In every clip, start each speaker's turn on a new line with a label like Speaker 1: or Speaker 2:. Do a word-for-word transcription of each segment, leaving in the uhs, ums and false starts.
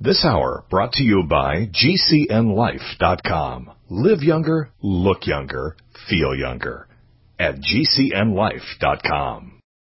Speaker 1: This hour brought to you by G C N life dot com. Live younger, look younger, feel younger at G C N life dot com.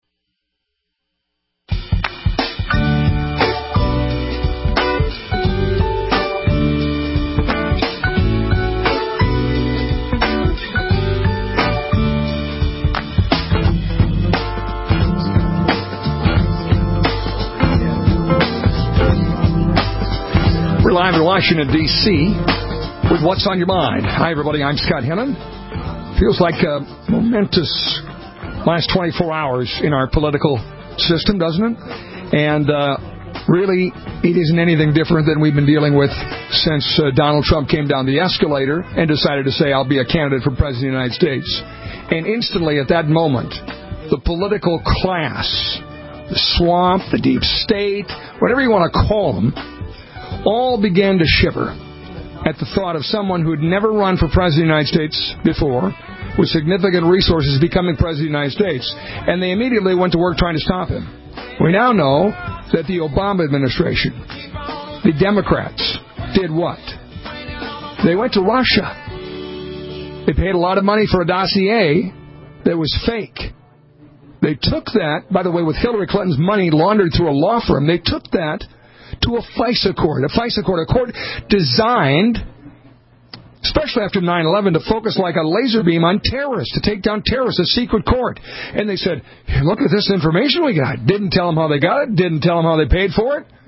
Speaker 2: We're live in Washington, D C with What's on Your Mind. Hi, everybody. I'm Scott Hennon. Feels like a momentous last twenty-four hours in our political system, doesn't it? And uh, really, it isn't anything different than we've been dealing with since uh, Donald Trump came down the escalator and decided to say, I'll be a candidate for President of the United States. And instantly, at that moment, the political class, the swamp, the deep state, whatever you want to call them, all began to shiver at the thought of someone who had never run for President of the United States before, with significant resources, becoming President of the United States. And they immediately went to work trying to stop him. We now know that the Obama administration, the Democrats, did what? They went to Russia. They paid a lot of money for a dossier that was fake. They took that, by the way, with Hillary Clinton's money laundered through a law firm, they took that to a FISA court. A FISA court, a court designed, especially after nine eleven, to focus like a laser beam on terrorists, to take down terrorists, a secret court. And they said, hey, look at this information we got. Didn't tell them how they got it, didn't tell them how they paid for it,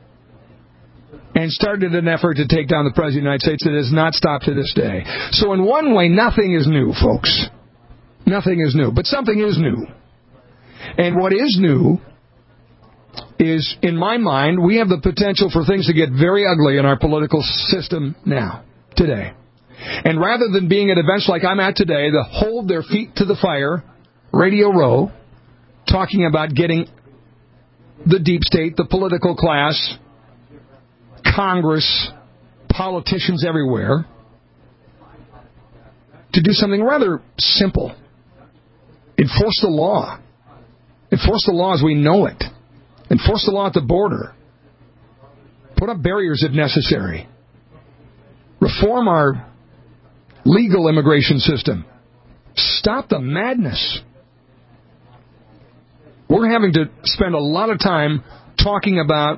Speaker 2: and started an effort to take down the President of the United States that has not stopped to this day. So in one way, nothing is new, folks. Nothing is new. But something is new. And what is new is, in my mind, we have the potential for things to get very ugly in our political system now, today. And rather than being at events like I'm at today, that hold their feet to the fire, Radio Row, talking about getting the deep state, the political class, Congress, politicians everywhere, to do something rather simple. Enforce the law. Enforce the law as we know it. Enforce the law at the border. Put up barriers if necessary. Reform our legal immigration system. Stop the madness. We're having to spend a lot of time talking about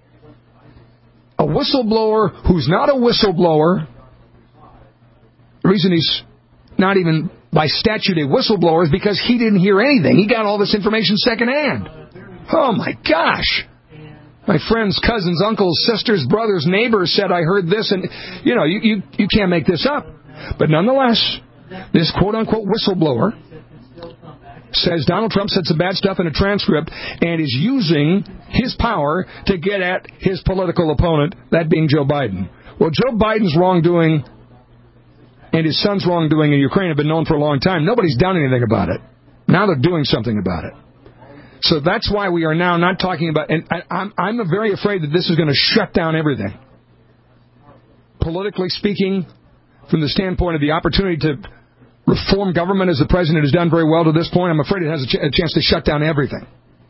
Speaker 2: a whistleblower who's not a whistleblower. The reason he's not even by statute a whistleblower is because he didn't hear anything. He got all this information secondhand. Oh, my gosh. My friends, cousins, uncles, sisters, brothers, neighbors said, I heard this. And, you know, you, you, you can't make this up. But nonetheless, this quote-unquote whistleblower says Donald Trump said some bad stuff in a transcript and is using his power to get at his political opponent, that being Joe Biden. Well, Joe Biden's wrongdoing and his son's wrongdoing in Ukraine have been known for a long time. Nobody's done anything about it. Now they're doing something about it. So that's why we are now not talking about, and I, I'm, I'm very afraid that this is going to shut down everything. Politically speaking, from the standpoint of the opportunity to reform government, as the president has done very well to this point, I'm afraid it has a, ch- a chance to shut down everything.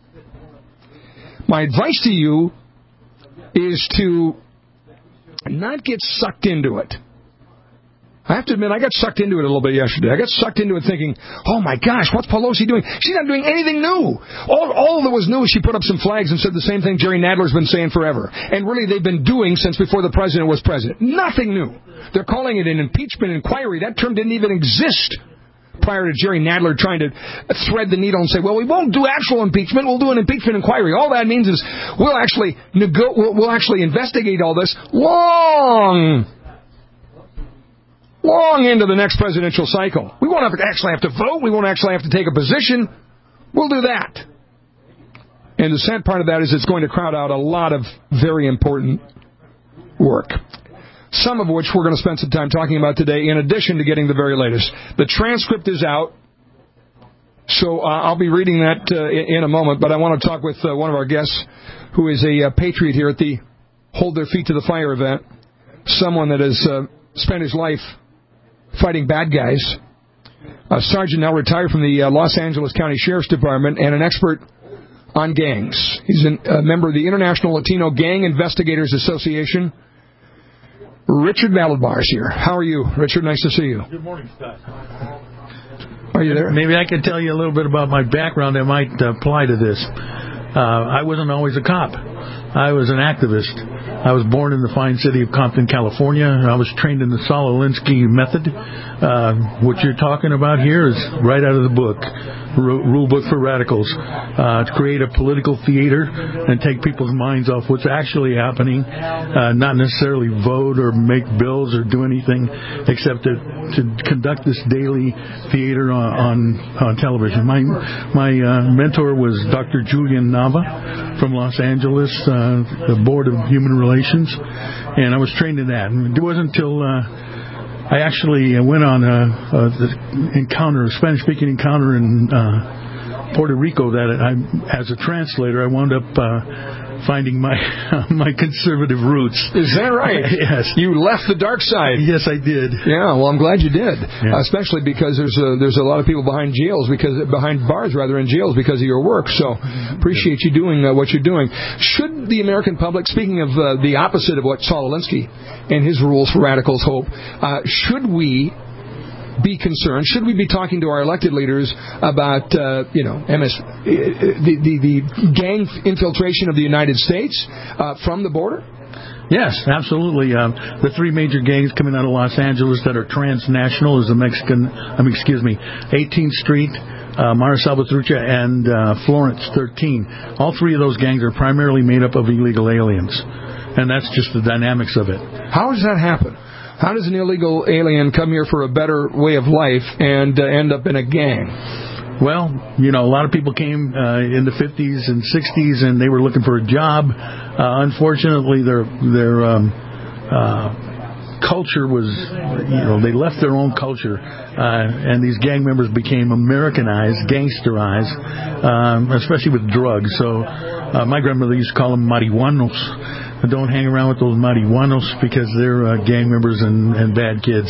Speaker 2: My advice to you is to not get sucked into it. I have to admit, I got sucked into it a little bit yesterday. I got sucked into it thinking, oh, my gosh, what's Pelosi doing? She's not doing anything new. All, all that was new is she put up some flags and said the same thing Jerry Nadler's been saying forever. And really, they've been doing since before the president was president. Nothing new. They're calling it an impeachment inquiry. That term didn't even exist prior to Jerry Nadler trying to thread the needle and say, well, we won't do actual impeachment. We'll do an impeachment inquiry. All that means is we'll actually, nego- we'll, we'll actually investigate all this long long into the next presidential cycle. We won't have to actually have to vote. We won't actually have to take a position. We'll do that. And the sad part of that is it's going to crowd out a lot of very important work, some of which we're going to spend some time talking about today, in addition to getting the very latest. The transcript is out, so uh, I'll be reading that uh, in a moment, but I want to talk with uh, one of our guests who is a uh, patriot here at the Hold Their Feet to the Fire event, someone that has uh, spent his life fighting bad guys, a sergeant now retired from the uh, Los Angeles County Sheriff's Department, and an expert on gangs. He's an, a member of the International Latino Gang Investigators Association. Richard Valledbar is here. How are you, Richard? Nice to see you.
Speaker 3: Good morning, Scott.
Speaker 2: Are you there?
Speaker 3: Maybe I can tell you a little bit about my background that might apply to this. Uh, I wasn't always a cop. I was an activist. I was born in the fine city of Compton, California. I was trained in the Saul Alinsky method. Uh, what you're talking about here is right out of the book, Rule Book for Radicals, uh, to create a political theater and take people's minds off what's actually happening, uh, not necessarily vote or make bills or do anything except to, to conduct this daily theater on, on, on television. My, my uh, mentor was Doctor Julian Nava from Los Angeles, uh, the Board of Human Relations, and I was trained in that. And it wasn't until uh, I actually went on a, a encounter, a Spanish-speaking encounter in uh, Puerto Rico that I, as a translator, I wound up uh, finding my my conservative roots.
Speaker 2: Is that right?
Speaker 3: Yes.
Speaker 2: You left the dark side.
Speaker 3: Yes, I did.
Speaker 2: Yeah, well, I'm glad you did.
Speaker 3: Yeah.
Speaker 2: Uh, especially because there's a, there's a lot of people behind jails, because behind bars, rather, in jails because of your work. So appreciate you doing uh, what you're doing. Should the American public, speaking of uh, the opposite of what Saul Alinsky and his rules for radicals hope, uh, should we be concerned? Should we be talking to our elected leaders about, uh, you know, M S, the, the, the gang infiltration of the United States uh, from the border?
Speaker 3: Yes, absolutely. Um, the three major gangs coming out of Los Angeles that are transnational is the Mexican, I mean, excuse me, eighteenth Street, uh, Mara Salvatrucha, and uh, Florence thirteen. All three of those gangs are primarily made up of illegal aliens, and that's just the dynamics of it.
Speaker 2: How does that happen? How does an illegal alien come here for a better way of life and uh, end up in a gang?
Speaker 3: Well, you know, a lot of people came uh, in the fifties and sixties, and they were looking for a job. Uh, unfortunately, their their um, uh, culture was, you know, they left their own culture, uh, and these gang members became Americanized, gangsterized, um, especially with drugs. So uh, my grandmother used to call them marihuanos. Don't hang around with those marihuanos because they're uh, gang members and, and bad kids.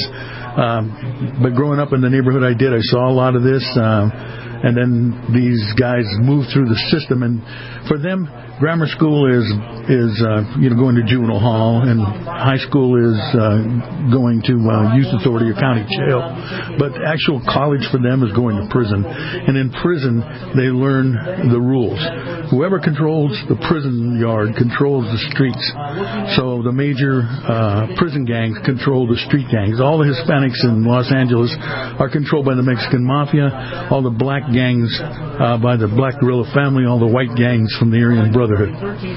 Speaker 3: Um, but growing up in the neighborhood I did, I saw a lot of this. Um, and then these guys moved through the system. And for them, grammar school is, is uh, you know, going to juvenile hall, and high school is uh, going to uh, youth authority or county jail. But actual college for them is going to prison. And in prison, they learn the rules. Whoever controls the prison yard controls the streets. So the major uh, prison gangs control the street gangs. All the Hispanics in Los Angeles are controlled by the Mexican Mafia. All the black gangs uh, by the Black Guerrilla family. All the white gangs from the Aryan Brotherhood.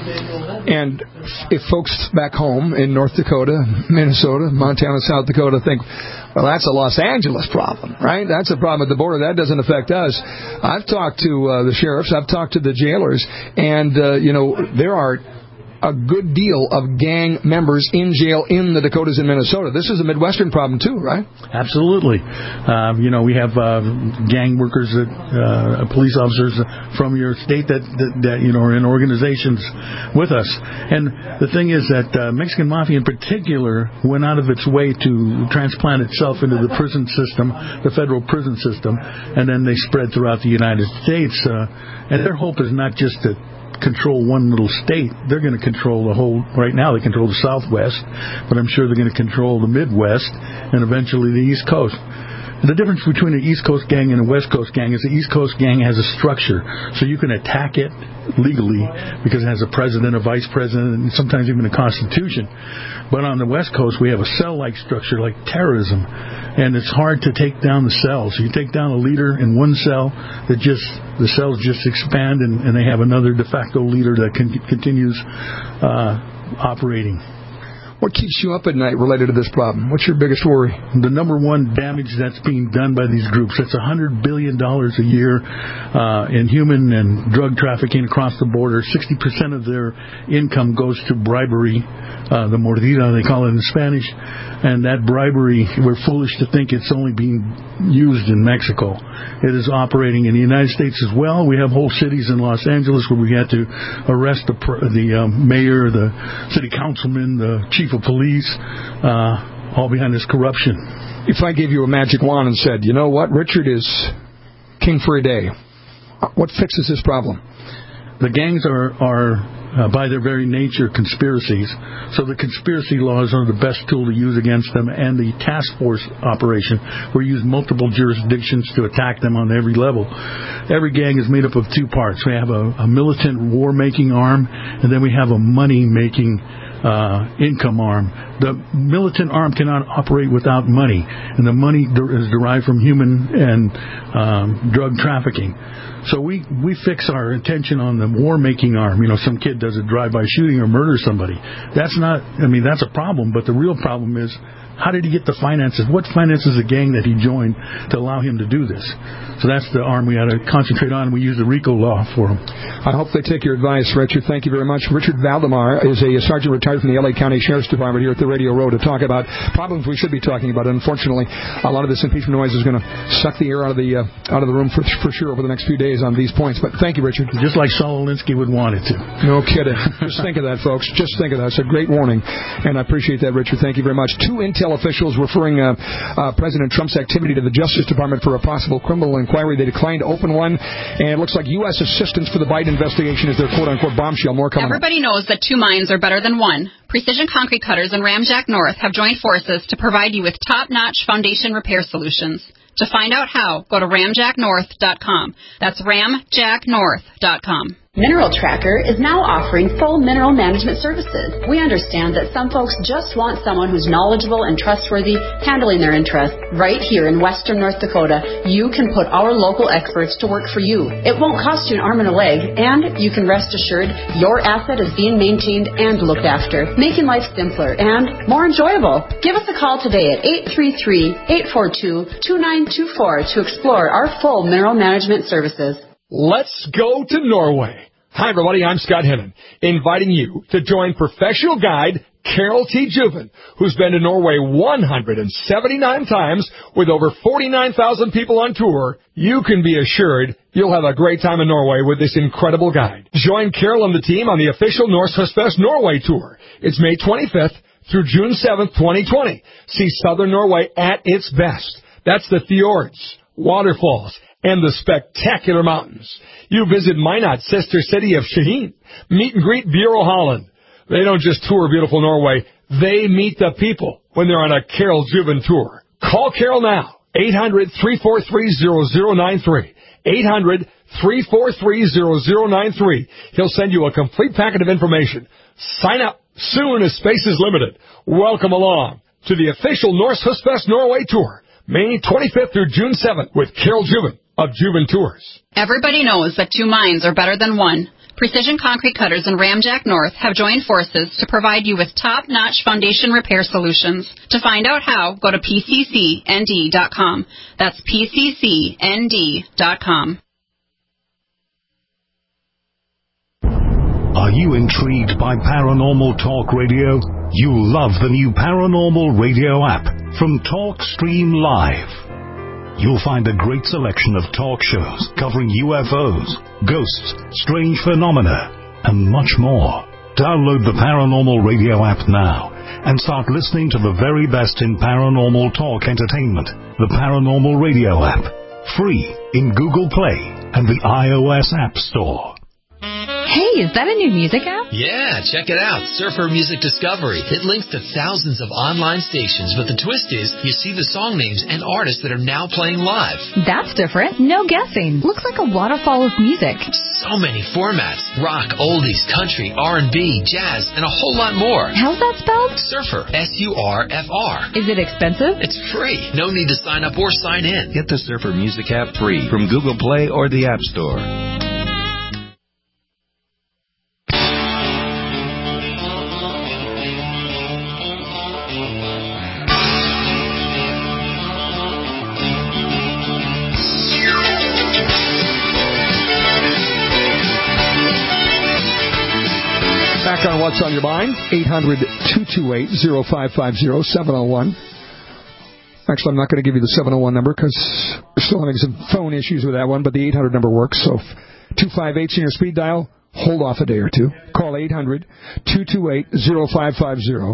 Speaker 2: And if folks back home in North Dakota, Minnesota, Montana, South Dakota think, well, that's a Los Angeles problem, right? That's a problem at the border. That doesn't affect us. I've talked to uh, the sheriffs. I've talked to the jailers. And, uh, you know, there are a good deal of gang members in jail in the Dakotas and Minnesota. This is a Midwestern problem, too, right?
Speaker 3: Absolutely. Um, you know, we have uh, gang workers, that, uh, police officers from your state that, that, that, you know, are in organizations with us. And the thing is that uh, Mexican Mafia in particular went out of its way to transplant itself into the prison system, the federal prison system, and then they spread throughout the United States. Uh, and their hope is not just to control one little state. They're going to control the whole, right now they control the Southwest, but I'm sure they're going to control the Midwest and eventually the East Coast. The difference between an East Coast gang and a West Coast gang is the East Coast gang has a structure, so you can attack it legally because it has a president, a vice president, and sometimes even a constitution. But on the West Coast, we have a cell-like structure like terrorism, and it's hard to take down the cells. So you take down a leader in one cell, that just the cells just expand, and, and they have another de facto leader that can, continues uh, operating.
Speaker 2: What keeps you up at night related to this problem? What's your biggest worry?
Speaker 3: The number one damage that's being done by these groups. That's one hundred billion dollars a year uh, in human and drug trafficking across the border. sixty percent of their income goes to bribery, uh, the mordida, they call it in Spanish. And that bribery, we're foolish to think it's only being used in Mexico. It is operating in the United States as well. We have whole cities in Los Angeles where we had to arrest the, the uh, mayor, the city councilman, the chief of police, uh, all behind this corruption.
Speaker 2: If I gave you a magic wand and said, you know what, Richard is king for a day, what fixes this problem?
Speaker 3: the gangs are, are uh, by their very nature, conspiracies. So the conspiracy laws are the best tool to use against them, and the task force operation, where you use multiple jurisdictions to attack them on every level. Every gang is made up of two parts. We have a, a militant war-making arm, and then we have a money-making Uh, income arm. The militant arm cannot operate without money, and the money der- is derived from human and um, drug trafficking. So we, we fix our attention on the war-making arm. You know, some kid does a drive-by shooting or murders somebody. That's not, I mean, that's a problem, but the real problem is, how did he get the finances? What finances the gang that he joined to allow him to do this? So that's the arm we had to concentrate on. We use the RICO law for him.
Speaker 2: I hope they take your advice, Richard. Thank you very much. Richard Valdemar is a sergeant retired from the L A County Sheriff's Department here at the Radio Row to talk about problems we should be talking about. Unfortunately, a lot of this impeachment noise is going to suck the air out of the uh, out of the room for, for sure over the next few days on these points. But thank you, Richard.
Speaker 3: Just like Saul Alinsky would want it to.
Speaker 2: No kidding. Just think of that, folks. Just think of that. It's a great warning, and I appreciate that, Richard. Thank you very much. Two Intel officials referring uh, uh, President Trump's activity to the Justice Department for a possible criminal inquiry. They declined to open one, and it looks like U S assistance for the Biden investigation is their quote-unquote bombshell. More coming.
Speaker 4: Everybody knows that two minds are better than one. Precision Concrete Cutters and Ramjack North have joined forces to provide you with top-notch foundation repair solutions. To find out how, go to ramjack north dot com. That's ramjack north dot com.
Speaker 5: Mineral Tracker is now offering full mineral management services. We understand that some folks just want someone who's knowledgeable and trustworthy handling their interests. Right here in western North Dakota, you can put our local experts to work for you. It won't cost you an arm and a leg, and you can rest assured your asset is being maintained and looked after, making life simpler and more enjoyable. Give us a call today at eight three three, eight four two, two nine two four to explore our full mineral management services.
Speaker 2: Let's go to Norway. Hi, everybody. I'm Scott Hennon, inviting you to join professional guide Carol T. Juven, who's been to Norway one hundred seventy-nine times with over forty-nine thousand people on tour. You can be assured you'll have a great time in Norway with this incredible guide. Join Carol and the team on the official Norse Husfest Norway tour. It's May twenty-fifth through June seventh, twenty twenty. See Southern Norway at its best. That's the fjords, waterfalls, and the spectacular mountains. You visit Minot, sister city of Skien. Meet and greet Bureau Holland. They don't just tour beautiful Norway. They meet the people when they're on a Carol Juven tour. Call Carol now. eight hundred, three four three, zero zero nine three. eight hundred, three four three, zero zero nine three. He'll send you a complete packet of information. Sign up soon as space is limited. Welcome along to the official Norse Husfest Norway tour. May twenty-fifth through June seventh with Carol Juven of Juven Tours.
Speaker 4: Everybody knows that two minds are better than one. Precision Concrete Cutters and Ramjack North have joined forces to provide you with top-notch foundation repair solutions. To find out how, go to P C C N D dot com. That's P C C N D dot com.
Speaker 1: Are you intrigued by Paranormal Talk Radio? You'll love the new Paranormal Radio app from TalkStream Live. You'll find a great selection of talk shows covering U F Os, ghosts, strange phenomena, and much more. Download the Paranormal Radio app now and start listening to the very best in paranormal talk entertainment. The Paranormal Radio app, free in Google Play and the iOS App Store.
Speaker 6: Hey, is that a new music app?
Speaker 7: Yeah, check it out. Surfer Music Discovery. It links to thousands of online stations, but the twist is you see the song names and artists that are now playing live.
Speaker 6: That's different. No guessing. Looks like a waterfall of music.
Speaker 7: So many formats. Rock, oldies, country, R and B, jazz, and a whole lot more.
Speaker 6: How's that spelled?
Speaker 7: Surfer. S U R F R.
Speaker 6: Is it expensive?
Speaker 7: It's free. No need to sign up or sign in.
Speaker 8: Get the Surfer Music app free from Google Play or the App Store.
Speaker 2: Back on What's on Your Mind, eight hundred, two two eight, zero five five zero, seven oh one. Actually, I'm not going to give you the seven oh one number because we're still having some phone issues with that one, but the eight hundred number works. So two five eight's in your speed dial. Hold off a day or two. Call eight hundred, two two eight, zero five five zero.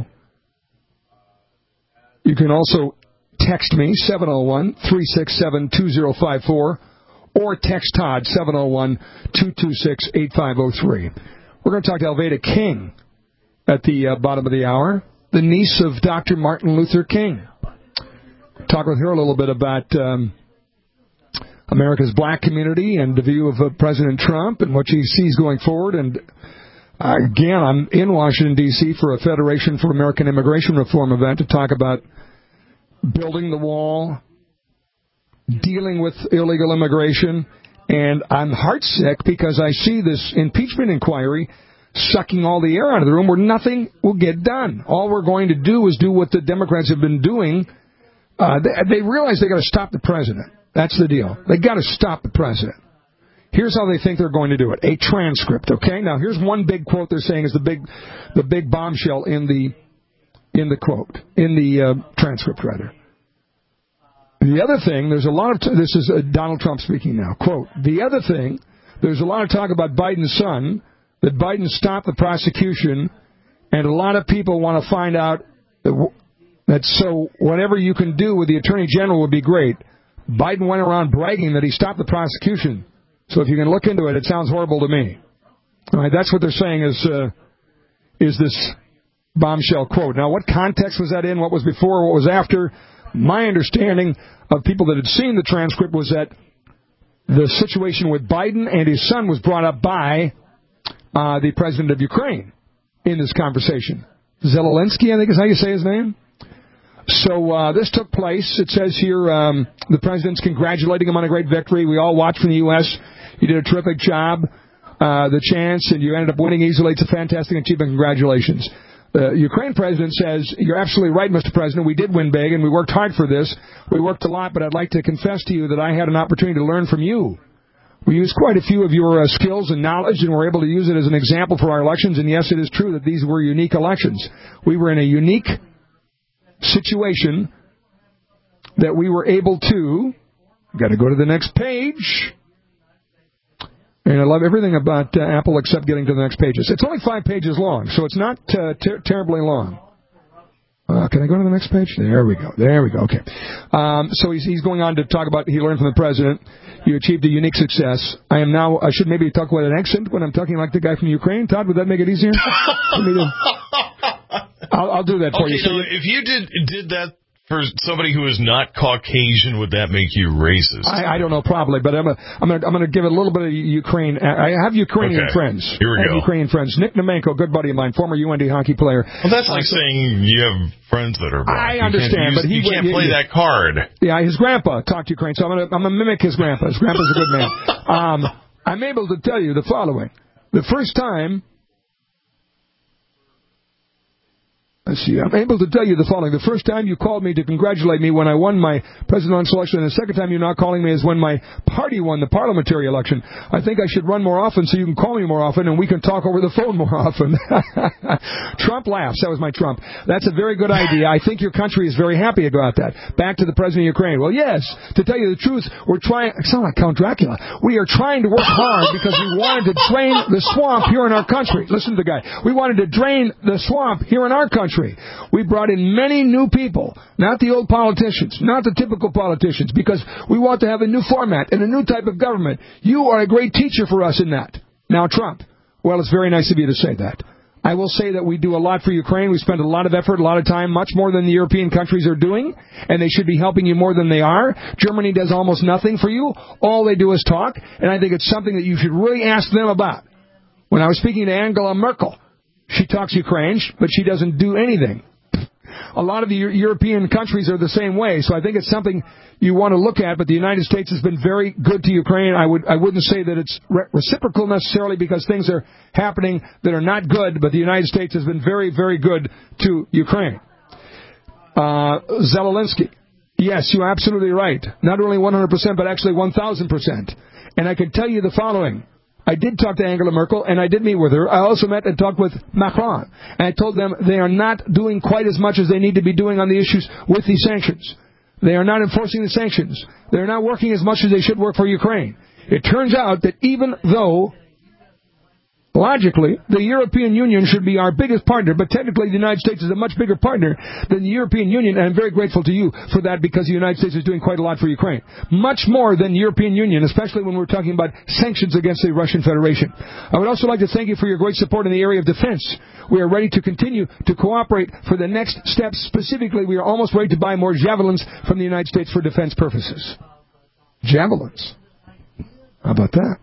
Speaker 2: You can also text me, seven oh one, three six seven, two zero five four, or text Todd, seven oh one, two two six, eight five oh three. We're going to talk to Alveda King at the uh, bottom of the hour, the niece of Doctor Martin Luther King. Talk with her a little bit about um, America's black community and the view of uh, President Trump and what she sees going forward. And uh, again, I'm in Washington, D C for a Federation for American Immigration Reform event to talk about building the wall, dealing with illegal immigration, and I'm heartsick because I see this impeachment inquiry sucking all the air out of the room where nothing will get done. All we're going to do is do what the Democrats have been doing. Uh, they, they realize they got to stop the president. That's the deal. They got to stop the president. Here's how they think they're going to do it. A transcript, okay? Now, here's one big quote they're saying is the big the big bombshell in the in the quote, in the uh, transcript, rather. The other thing, there's a lot of, t- this is uh, Donald Trump speaking now, quote, the other thing, there's a lot of talk about Biden's son, that Biden stopped the prosecution, and a lot of people want to find out that, that so whatever you can do with the Attorney General would be great. Biden went around bragging that he stopped the prosecution. So if you can look into it, it sounds horrible to me. All right, that's what they're saying is uh, is this bombshell quote. Now, what context was that in? What was before? What was after? My understanding of people that had seen the transcript was that the situation with Biden and his son was brought up by uh, the president of Ukraine in this conversation. Zelensky, I think is how you say his name. So uh, this took place. It says here um, the president's congratulating him on a great victory. We all watched from the U S You did a terrific job. Uh, the chance, and you ended up winning easily. It's a fantastic achievement. Congratulations. The Ukraine president says, you're absolutely right, Mister President. We did win big, and we worked hard for this. We worked a lot, but I'd like to confess to you that I had an opportunity to learn from you. We used quite a few of your uh, skills and knowledge, and were able to use it as an example for our elections. And yes, it is true that these were unique elections. We were in a unique situation that we were able to, got to go to the next page. And I love everything about uh, Apple except getting to the next pages. It's only five pages long, so it's not uh, ter- terribly long. Uh, can I go to the next page? There we go. There we go. Okay. Um, so he's, he's going on to talk about he learned from the president. You achieved a unique success. I am now, I should maybe talk with an accent when I'm talking like the guy from Ukraine. Todd, would that make it easier? For me to, I'll, I'll do that for
Speaker 9: okay,
Speaker 2: you. So
Speaker 9: now, if you did did that for somebody who is not Caucasian, would that make you racist?
Speaker 2: I, I don't know, probably, but I'm a, I'm gonna, I'm gonna give it a little bit of Ukraine. I have Ukrainian
Speaker 9: okay.
Speaker 2: friends.
Speaker 9: Here we
Speaker 2: I have
Speaker 9: go.
Speaker 2: Ukrainian friends. Nick Nemenko, good buddy of mine, former U N D hockey player.
Speaker 9: Well, that's like
Speaker 2: uh, so,
Speaker 9: saying you have friends that are black.
Speaker 2: I
Speaker 9: you
Speaker 2: understand,
Speaker 9: use,
Speaker 2: but he
Speaker 9: you can't
Speaker 2: he,
Speaker 9: play
Speaker 2: he,
Speaker 9: that card.
Speaker 2: Yeah, his grandpa talked Ukraine, so I'm gonna, I'm gonna mimic his grandpa. His grandpa's a good man. Um, I'm able to tell you the following: the first time. Let's see, I'm able to tell you the following. The first time you called me to congratulate me when I won my presidential election, and the second time you're not calling me is when my party won the parliamentary election. I think I should run more often so you can call me more often and we can talk over the phone more often. Trump laughs. That was my Trump. That's a very good idea. I think your country is very happy about that. Back to the president of Ukraine. Well, yes, to tell you the truth, we're trying, I sound like Count Dracula. We are trying to work hard because we wanted to drain the swamp here in our country. Listen to the guy. We wanted to drain the swamp here in our country. We brought in many new people, not the old politicians, not the typical politicians, because we want to have a new format and a new type of government. You are a great teacher for us in that. Now, Trump, well, it's very nice of you to say that. I will say that we do a lot for Ukraine. We spend a lot of effort, a lot of time, much more than the European countries are doing, and they should be helping you more than they are. Germany does almost nothing for you. All they do is talk, and I think it's something that you should really ask them about. When I was speaking to Angela Merkel, she talks Ukraine, but she doesn't do anything. A lot of the European countries are the same way, so I think it's something you want to look at, but the United States has been very good to Ukraine. I, would, I wouldn't say that it's re- reciprocal necessarily because things are happening that are not good, but the United States has been very, very good to Ukraine. Uh, Zelensky. Yes, you're absolutely right. Not only one hundred percent, but actually one thousand percent. And I can tell you the following. I did talk to Angela Merkel, and I did meet with her. I also met and talked with Macron. And I told them they are not doing quite as much as they need to be doing on the issues with these sanctions. They are not enforcing the sanctions. They are not working as much as they should work for Ukraine. It turns out that even though Logically, the European Union should be our biggest partner, but technically the United States is a much bigger partner than the European Union, and I'm very grateful to you for that because the United States is doing quite a lot for Ukraine. Much more than the European Union, especially when we're talking about sanctions against the Russian Federation. I would also like to thank you for your great support in the area of defense. We are ready to continue to cooperate for the next steps. Specifically, we are almost ready to buy more javelins from the United States for defense purposes. Javelins. How about that?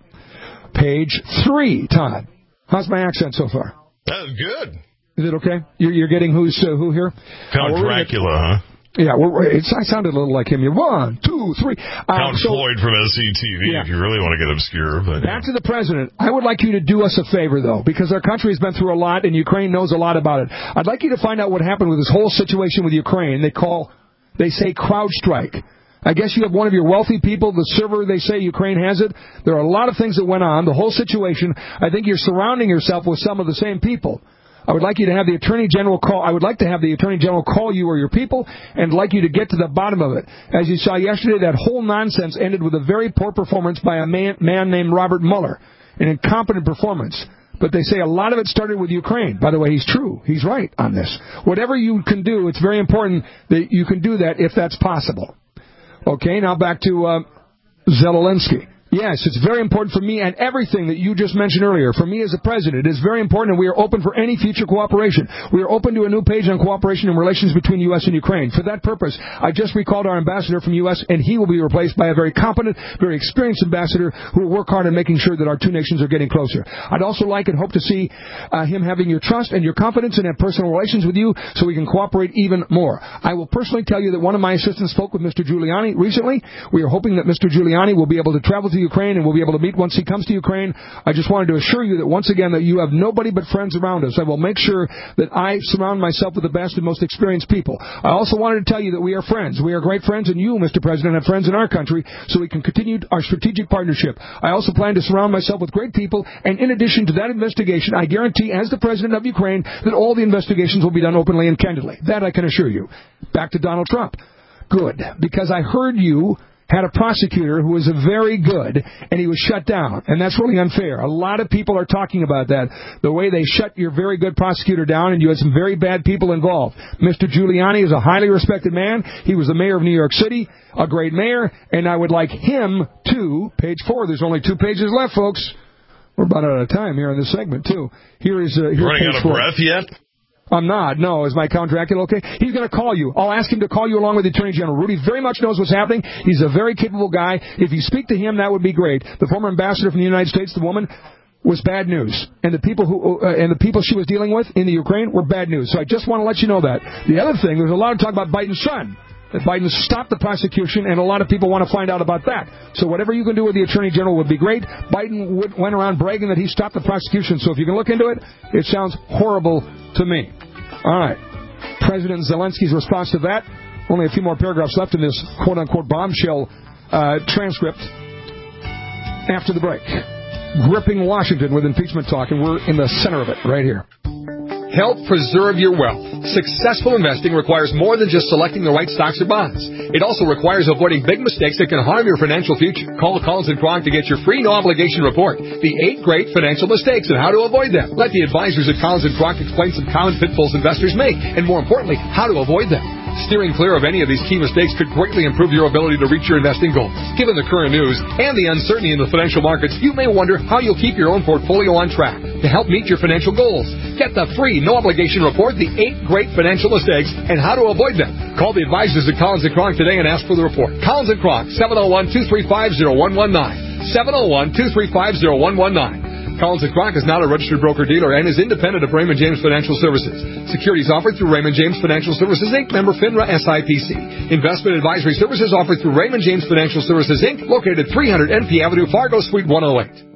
Speaker 2: Page three, Todd. How's my accent so far?
Speaker 9: That was good.
Speaker 2: Is it okay? You're, you're getting who's uh, who here?
Speaker 9: Count uh, Dracula, gonna, huh?
Speaker 2: Yeah, we're, it's, I sounded a little like him. You're one, two, three. Uh,
Speaker 9: Count
Speaker 2: so,
Speaker 9: Floyd from S C T V, yeah. If you really want to get obscure. But
Speaker 2: Back yeah. to the president. I would like you to do us a favor, though, because our country has been through a lot, and Ukraine knows a lot about it. I'd like you to find out what happened with this whole situation with Ukraine. They call, they say CrowdStrike. I guess you have one of your wealthy people, the server, they say Ukraine has it. There are a lot of things that went on, the whole situation. I think you're surrounding yourself with some of the same people. I would like you to have the Attorney General call, I would like to have the Attorney General call you or your people and like you to get to the bottom of it. As you saw yesterday, that whole nonsense ended with a very poor performance by a man, man named Robert Mueller, an incompetent performance. But they say a lot of it started with Ukraine. By the way, he's true. He's right on this. Whatever you can do, it's very important that you can do that if that's possible. Okay, now back to uh, Zelensky. Yes, it's very important for me and everything that you just mentioned earlier. For me as a president, it is very important, and we are open for any future cooperation. We are open to a new page on cooperation and relations between U S and Ukraine. For that purpose, I just recalled our ambassador from U S, and he will be replaced by a very competent, very experienced ambassador who will work hard on making sure that our two nations are getting closer. I'd also like and hope to see uh, him having your trust and your confidence and have personal relations with you so we can cooperate even more. I will personally tell you that one of my assistants spoke with Mister Giuliani recently. We are hoping that Mister Giuliani will be able to travel to Ukraine and we'll be able to meet once he comes to Ukraine. I just wanted to assure you that once again that you have nobody but friends around us. I will make sure that I surround myself with the best and most experienced people. I also wanted to tell you that we are friends. We are great friends, and you, Mister President, have friends in our country, so we can continue our strategic partnership. I also plan to surround myself with great people, and in addition to that investigation, I guarantee as the President of Ukraine that all the investigations will be done openly and candidly. That I can assure you. Back to Donald Trump. Good, because I heard you had a prosecutor who was very good, and he was shut down. And that's really unfair. A lot of people are talking about that, the way they shut your very good prosecutor down, and you had some very bad people involved. Mister Giuliani is a highly respected man. He was the mayor of New York City, a great mayor, and I would like him to, page four, there's only two pages left, folks. We're about out of time here in this segment, too. Here is uh,
Speaker 9: You're running out of four. breath yet?
Speaker 2: I'm not. No. Is my Count Dracula okay? He's going to call you. I'll ask him to call you along with the Attorney General. Rudy very much knows what's happening. He's a very capable guy. If you speak to him, that would be great. The former ambassador from the United States, the woman, was bad news. And the people who uh, and the people she was dealing with in the Ukraine were bad news. So I just want to let you know that. The other thing, there's a lot of talk about Biden's son. That Biden stopped the prosecution, and a lot of people want to find out about that. So whatever you can do with the Attorney General would be great. Biden would, went around bragging that he stopped the prosecution. So if you can look into it, it sounds horrible to me. All right. President Zelensky's response to that. Only a few more paragraphs left in this quote-unquote bombshell uh, transcript after the break. Gripping Washington with impeachment talk, and we're in the center of it right here.
Speaker 10: Help preserve your wealth. Successful investing requires more than just selecting the right stocks or bonds. It also requires avoiding big mistakes that can harm your financial future. Call Collins and Kronk to get your free no-obligation report, The Eight Great Financial Mistakes and How to Avoid Them. Let the advisors at Collins and Kronk explain some common pitfalls investors make, and more importantly, how to avoid them. Steering clear of any of these key mistakes could greatly improve your ability to reach your investing goals. Given the current news and the uncertainty in the financial markets, you may wonder how you'll keep your own portfolio on track to help meet your financial goals. Get the free no-obligation report, The Eight Great Financial Mistakes and How to Avoid Them. Call the advisors at Collins and Kronk today and ask for the report. Collins and Kronk, seven oh one, two three five, oh one one nine. seven oh one, two three five, oh one one nine. Collins and Kronk is not a registered broker-dealer and is independent of Raymond James Financial Services. Securities offered through Raymond James Financial Services, Incorporated, member FINRA S I P C. Investment advisory services offered through Raymond James Financial Services, Incorporated, located at three hundred N P Avenue, Fargo, Suite one oh eight.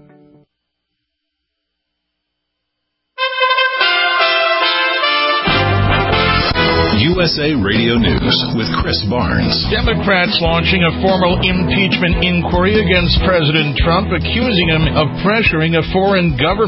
Speaker 1: U S A Radio News with Chris Barnes.
Speaker 11: Democrats launching a formal impeachment inquiry against President Trump, accusing him of pressuring a foreign government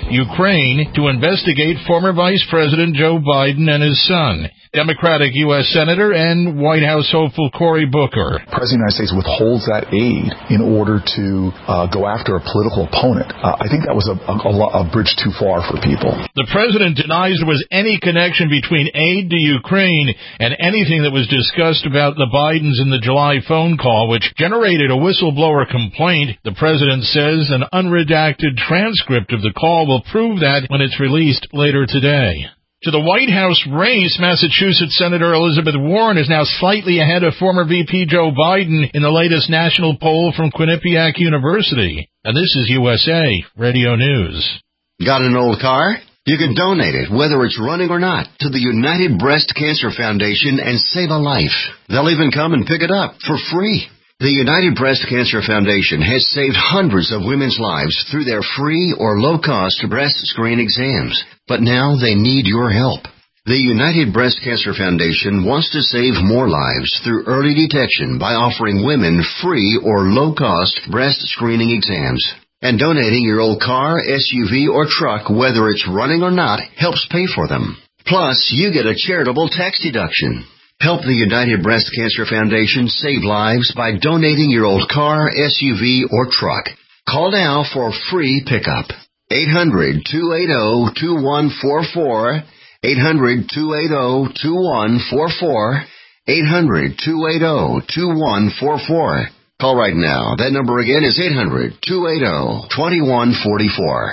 Speaker 11: Ukraine to investigate former Vice President Joe Biden and his son. Democratic U S Senator and White House hopeful Cory Booker.
Speaker 12: The President of the United States withholds that aid in order to uh, go after a political opponent. Uh, I think that was a, a, a bridge too far for people.
Speaker 11: The President denies there was any connection between aid to Ukraine and anything that was discussed about the Bidens in the July phone call, which generated a whistleblower complaint. The President says an unredacted transcript of the call will prove that when it's released later today. To the White House race, Massachusetts Senator Elizabeth Warren is now slightly ahead of former V P Joe Biden in the latest national poll from Quinnipiac University. And this is U S A Radio News.
Speaker 13: Got an old car? You can donate it, whether it's running or not, to the United Breast Cancer Foundation and save a life. They'll even come and pick it up for free. The United Breast Cancer Foundation has saved hundreds of women's lives through their free or low-cost breast screen exams. But now they need your help. The United Breast Cancer Foundation wants to save more lives through early detection by offering women free or low-cost breast screening exams. And donating your old car, S U V, or truck, whether it's running or not, helps pay for them. Plus, you get a charitable tax deduction. Help the United Breast Cancer Foundation save lives by donating your old car, S U V, or truck. Call now for free pickup. eight hundred, two eight zero, two one four four. eight hundred, two eight zero, two one four four. eight hundred, two eight zero, two one four four. Call right now. That number again is eight hundred, two eight zero, two one four four.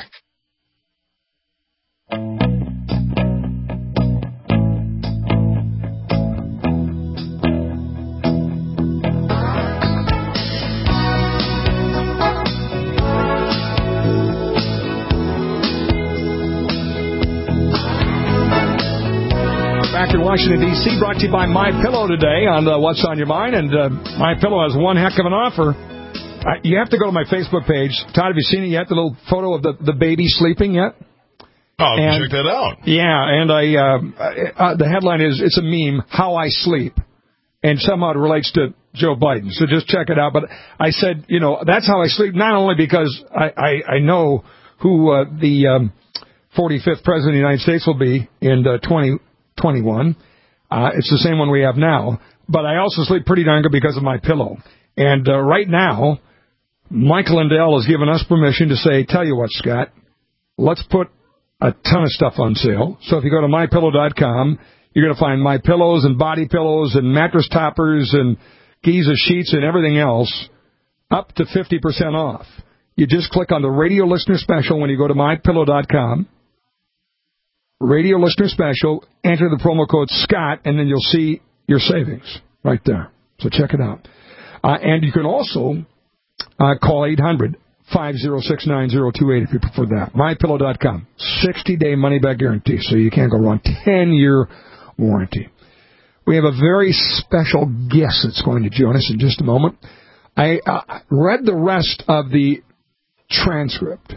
Speaker 2: Back in Washington, D C, brought to you by MyPillow today on uh, What's on Your Mind. And uh, MyPillow has one heck of an offer. Uh, you have to go to my Facebook page. Todd, have you seen it yet? The little photo of the, the baby sleeping yet?
Speaker 9: Oh,
Speaker 2: and,
Speaker 9: check that out.
Speaker 2: Yeah, and I uh, uh, the headline is, it's a meme, How I Sleep. And somehow it relates to Joe Biden. So just check it out. But I said, you know, that's how I sleep, not only because I, I, I know who uh, the um, forty-fifth President of the United States will be in uh, twenty twenty-one. Uh, it's the same one we have now. But I also sleep pretty darn good because of MyPillow. And uh, right now, Michael Lindell has given us permission to say, tell you what, Scott, let's put a ton of stuff on sale. So if you go to my pillow dot com, you're going to find My Pillows and body pillows and mattress toppers and Giza sheets and everything else up to fifty percent off. You just click on the radio listener special when you go to my pillow dot com. Radio listener special, enter the promo code Scott, and then you'll see your savings right there. So check it out. Uh, and you can also uh, call eight hundred, five oh six, nine oh two eight if you prefer that. my pillow dot com. sixty-day money-back guarantee, so you can't go wrong. ten-year warranty. We have a very special guest that's going to join us in just a moment. I uh, read the rest of the transcript,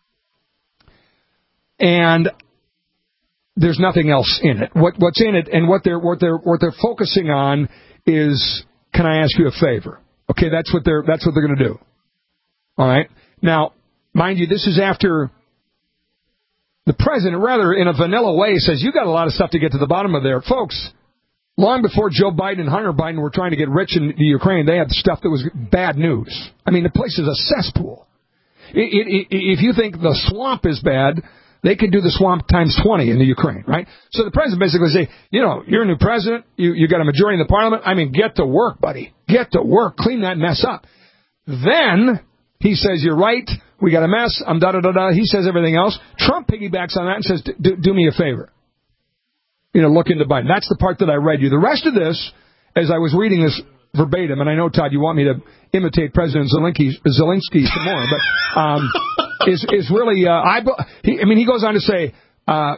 Speaker 2: and there's nothing else in it. What, what's in it and what they're what they're what they're focusing on is, can I ask you a favor? Okay, that's what they're that's what they're going to do. All right. Now, mind you, this is after the president, rather in a vanilla way, says you got a lot of stuff to get to the bottom of there, folks. Long before Joe Biden and Hunter Biden were trying to get rich in the Ukraine, they had stuff that was bad news. I mean, the place is a cesspool. It, it, it, if you think the swamp is bad, they could do the swamp times twenty in the Ukraine, right? So the president basically say, you know, you're a new president. You, you got a majority in the parliament. I mean, get to work, buddy. Get to work. Clean that mess up. Then he says, you're right. We got a mess. I'm da-da-da-da. He says everything else. Trump piggybacks on that and says, do, do me a favor. You know, look into Biden. That's the part that I read you. The rest of this, as I was reading this verbatim, and I know, Todd, you want me to imitate President Zelensky, Zelensky some more, but um, is is really, uh, I, he, I mean, he goes on to say, uh,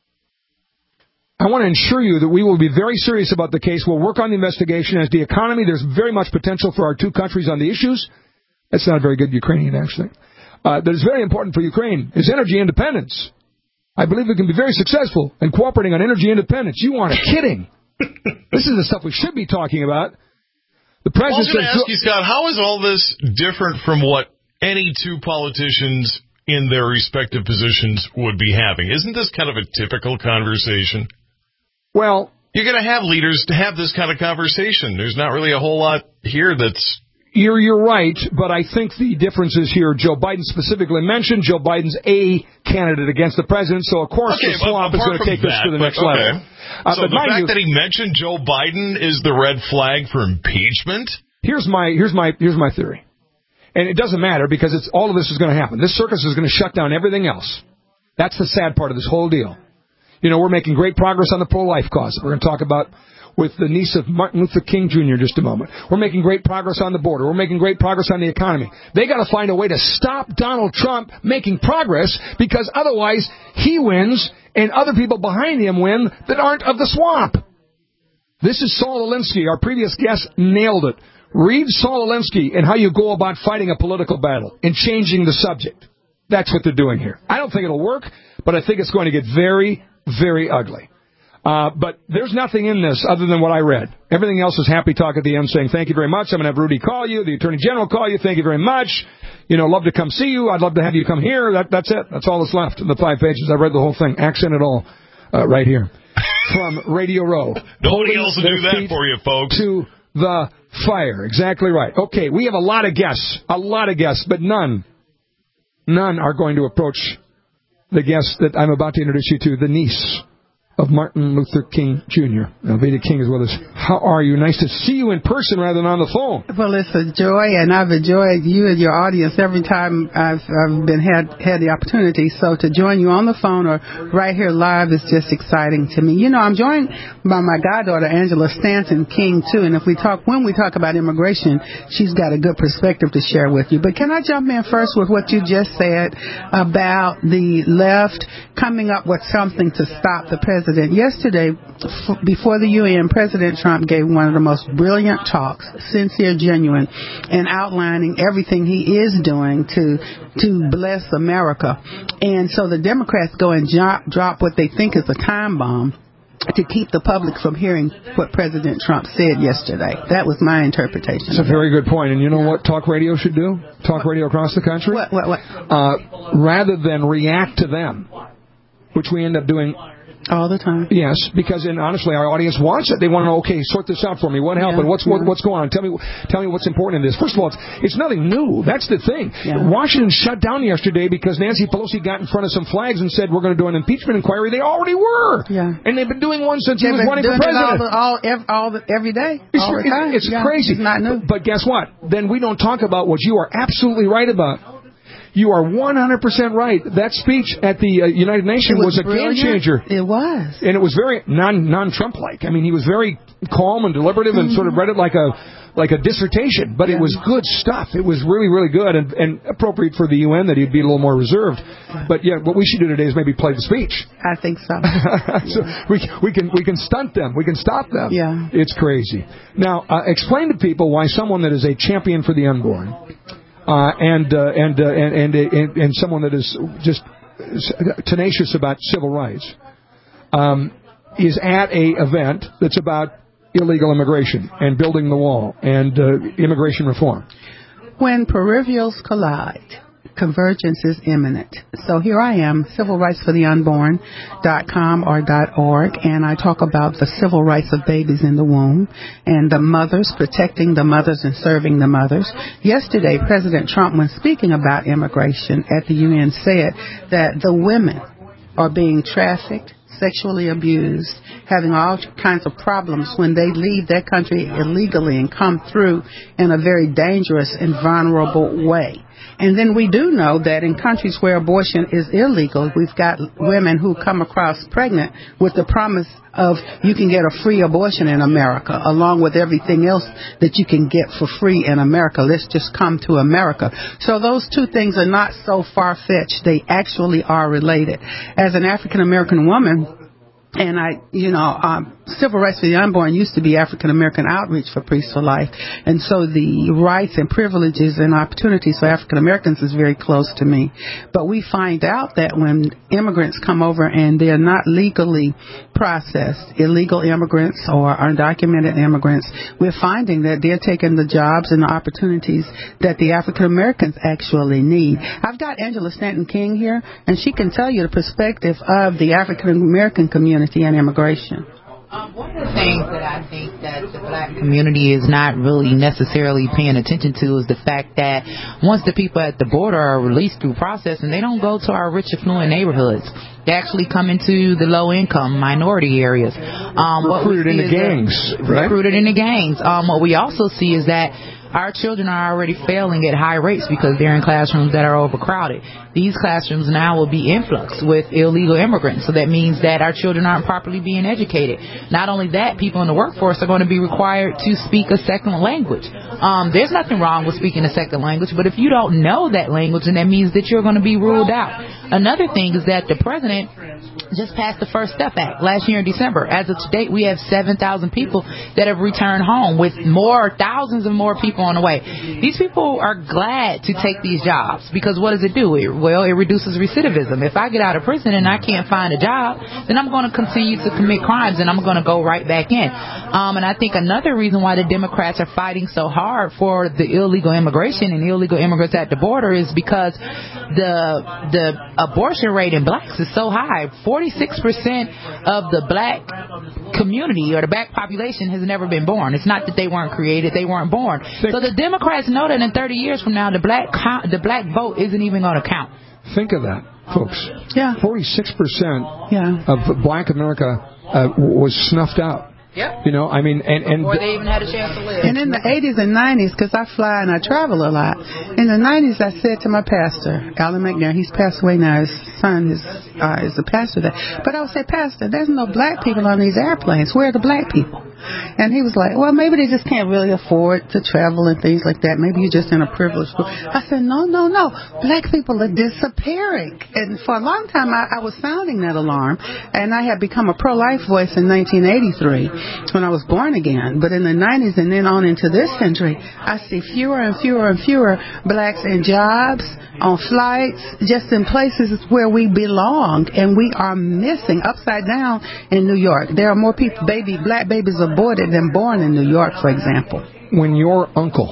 Speaker 2: I want to ensure you that we will be very serious about the case. We'll work on the investigation. As the economy, there's very much potential for our two countries on the issues. That's not a very good Ukrainian accent. Uh, that is very important for Ukraine is energy independence. I believe we can be very successful in cooperating on energy independence. You aren't kidding. This is the stuff we should be talking about. The president
Speaker 9: I was going to ask you, Scott, how is all this different from what any two politicians in their respective positions would be having. Isn't this kind of a typical conversation?
Speaker 2: Well,
Speaker 9: you're going to have leaders to have this kind of conversation. There's not really a whole lot here that's...
Speaker 2: You're, you're right, but I think the difference is here. Joe Biden specifically mentioned Joe Biden's a candidate against the president, so of course
Speaker 9: okay,
Speaker 2: the swamp is going to take
Speaker 9: that,
Speaker 2: this to the
Speaker 9: but,
Speaker 2: next
Speaker 9: okay.
Speaker 2: level. Uh,
Speaker 9: so
Speaker 2: but
Speaker 9: the fact
Speaker 2: you,
Speaker 9: that he mentioned Joe Biden is the red flag for impeachment?
Speaker 2: Here's my here's my here's my theory, and it doesn't matter because it's all of this is going to happen. This circus is going to shut down everything else. That's the sad part of this whole deal. You know, we're making great progress on the pro-life cause. We're going to talk about with the niece of Martin Luther King Junior in just a moment. We're making great progress on the border. We're making great progress on the economy. They got to find a way to stop Donald Trump making progress because otherwise he wins and other people behind him win that aren't of the swamp. This is Saul Alinsky. Our previous guest nailed it. Read Saul Alinsky and how you go about fighting a political battle and changing the subject. That's what they're doing here. I don't think it'll work, but I think it's going to get very, very ugly. Uh, but there's nothing in this other than what I read. Everything else is happy talk at the end saying, thank you very much. I'm going to have Rudy call you. The Attorney General call you. Thank you very much. You know, love to come see you. I'd love to have you come here. That, that's it. That's all that's left in the five pages. I read the whole thing. Accent it all uh, right here. From Radio Row.
Speaker 9: Nobody else will do that for you, folks.
Speaker 2: To the fire. Exactly right. Okay, we have a lot of guests. A lot of guests, but none, none are going to approach the guest that I'm about to introduce you to, the niece of Martin Luther King Junior Alveda King is with us. How are you? Nice to see you in person rather than on the phone.
Speaker 14: Well, it's a joy, and I've enjoyed you and your audience every time I've, I've been had had the opportunity. So to join you on the phone or right here live is just exciting to me. You know, I'm joined by my goddaughter Angela Stanton King too, and if we talk when we talk about immigration, she's got a good perspective to share with you. But can I jump in first with what you just said about the left coming up with something to stop the president? Yesterday, f- before the U N, President Trump gave one of the most brilliant talks, sincere, genuine, and outlining everything he is doing to to bless America. And so the Democrats go and drop, drop what they think is a time bomb to keep the public from hearing what President Trump said yesterday. That was my interpretation.
Speaker 2: That's a very good point. And you know what talk radio should do? Talk radio across the country?
Speaker 14: What? What? What?
Speaker 2: Uh, rather than react to them, which we end up doing
Speaker 14: all the time.
Speaker 2: Yes, because and honestly, our audience wants it. They want to know, okay, sort this out for me. What happened? Yeah, what's yeah. what, what's going on? Tell me, tell me what's important in this. First of all, it's, it's nothing new. That's the thing. Yeah. Washington shut down yesterday because Nancy Pelosi got in front of some flags and said we're going to do an impeachment inquiry. They already were.
Speaker 14: Yeah.
Speaker 2: And they've been doing one since
Speaker 14: they've
Speaker 2: he was running for president.
Speaker 14: All, all, every, all the, every day.
Speaker 2: It's,
Speaker 14: all the time.
Speaker 2: it's, it's
Speaker 14: yeah,
Speaker 2: crazy.
Speaker 14: It's not new.
Speaker 2: But, but guess what? Then we don't talk about what you are absolutely right about. You are one hundred percent right. That speech at the uh, United Nations was, was a
Speaker 14: brilliant.
Speaker 2: game changer.
Speaker 14: It was.
Speaker 2: And it was very non, non-Trump-like. I mean, he was very calm and deliberative and mm-hmm. sort of read it like a like a dissertation. But yeah. it was good stuff. It was really, really good and, and appropriate for the U N that he'd be a little more reserved. But, yeah, what we should do today is maybe play the speech.
Speaker 14: I think so.
Speaker 2: so
Speaker 14: yeah.
Speaker 2: we, we, can, we can stunt them. We can stop them.
Speaker 14: Yeah.
Speaker 2: It's crazy. Now, uh, explain to people why someone that is a champion for the unborn Uh, and, uh, and, uh, and, and, and someone that is just tenacious about civil rights, um, is at a event that's about illegal immigration and building the wall and uh, immigration reform.
Speaker 14: When peripherals collide, convergence is imminent. So here I am, civil rights for the unborn dot com or .org, and I talk about the civil rights of babies in the womb and the mothers, protecting the mothers and serving the mothers. Yesterday, President Trump, when speaking about immigration at the U N, said that the women are being trafficked, sexually abused, having all kinds of problems when they leave their country illegally and come through in a very dangerous and vulnerable way. And then we do know that in countries where abortion is illegal, we've got women who come across pregnant with the promise of you can get a free abortion in America, along with everything else that you can get for free in America. Let's just come to America. So those two things are not so far-fetched. They actually are related. As an African-American woman, and I, you know, um, Civil Rights for the Unborn used to be African American Outreach for Priests for Life, and so the rights and privileges and opportunities for African Americans is very close to me. But we find out that when immigrants come over and they're not legally processed, illegal immigrants or undocumented immigrants, we're finding that they're taking the jobs and the opportunities that the African Americans actually need. I've got Angela Stanton King here, and she can tell you the perspective of the African American community and immigration.
Speaker 15: Um, one of the things that I think that the black community is not really necessarily paying attention to is the fact that once the people at the border are released through processing, they don't go to our rich, affluent neighborhoods. They actually come into the low-income minority areas. Um,
Speaker 2: recruited into gangs, right?
Speaker 15: Recruited into gangs. Um, what we also see is that our children are already failing at high rates because they're in classrooms that are overcrowded. These classrooms now will be influxed with illegal immigrants. So that means that our children aren't properly being educated. Not only that, people in the workforce are going to be required to speak a second language. Um, there's nothing wrong with speaking a second language, but if you don't know that language, then that means that you're going to be ruled out. Another thing is that the president just passed the First Step Act last year in December. As of today, we have seven thousand people that have returned home with more, thousands of more people on the way. These people are glad to take these jobs because what does it do? It, well, it reduces recidivism. If I get out of prison and I can't find a job, then I'm going to continue to commit crimes and I'm going to go right back in. Um, and I think another reason why the Democrats are fighting so hard for the illegal immigration and illegal immigrants at the border is because the the abortion rate in blacks is so high. forty-six percent of the black community or the black population has never been born. It's not that they weren't created, they weren't born. So the Democrats know that in thirty years from now, the black the black vote isn't even going to count.
Speaker 2: Think of that, folks.
Speaker 14: Yeah.
Speaker 2: forty-six percent
Speaker 14: yeah.
Speaker 2: of black America uh, was snuffed out.
Speaker 15: Yep.
Speaker 2: You know, I mean, and, and
Speaker 15: before they even had a chance to live.
Speaker 14: And in the eighties and nineties, because I fly and I travel a lot, in the nineties I said to my pastor, Alan McNair, he's passed away now, his son is, uh, is the pastor there, but I would say, Pastor, there's no black people on these airplanes. Where are the black people? And he was like, well, maybe they just can't really afford to travel and things like that. Maybe you're just in a privileged group. I said, no, no, no. Black people are disappearing. And for a long time, I, I was sounding that alarm. And I had become a pro-life voice in nineteen eighty-three when I was born again. But in the nineties and then on into this century, I see fewer and fewer and fewer blacks in jobs, on flights, just in places where we belong. And we are missing upside down in New York. There are more people, baby, black babies aborted than born in New York, for example.
Speaker 2: When your uncle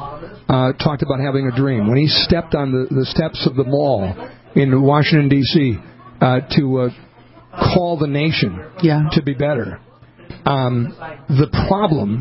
Speaker 2: uh, talked about having a dream, when he stepped on the, the steps of the mall in Washington, D C, uh, to uh, call the nation
Speaker 14: yeah.
Speaker 2: to be better, um, the problem